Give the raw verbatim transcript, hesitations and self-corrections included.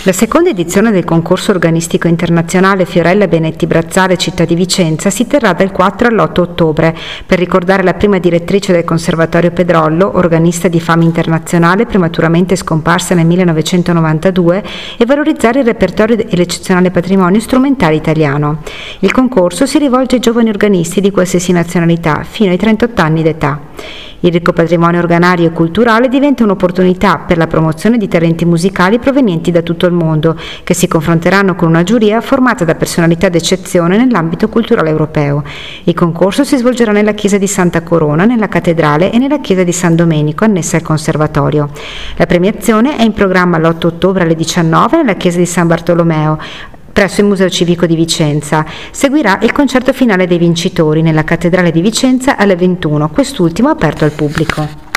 La seconda edizione del concorso organistico internazionale Fiorella Benetti Brazzale Città di Vicenza si terrà dal quattro all'otto ottobre per ricordare la prima direttrice del Conservatorio Pedrollo, organista di fama internazionale prematuramente scomparsa nel millenovecentonovantadue, e valorizzare il repertorio e l'eccezionale patrimonio strumentale italiano. Il concorso si rivolge ai giovani organisti di qualsiasi nazionalità fino ai trentotto anni d'età. Il ricco patrimonio organario e culturale diventa un'opportunità per la promozione di talenti musicali provenienti da tutto il mondo, che si confronteranno con una giuria formata da personalità d'eccezione nell'ambito culturale europeo. Il concorso si svolgerà nella chiesa di Santa Corona, nella cattedrale e nella chiesa di San Domenico, annessa al conservatorio. La premiazione è in programma l'otto ottobre alle diciannove nella chiesa di San Bartolomeo, presso il Museo Civico di Vicenza. Seguirà il concerto finale dei vincitori nella cattedrale di Vicenza alle ventuno, quest'ultimo aperto al pubblico.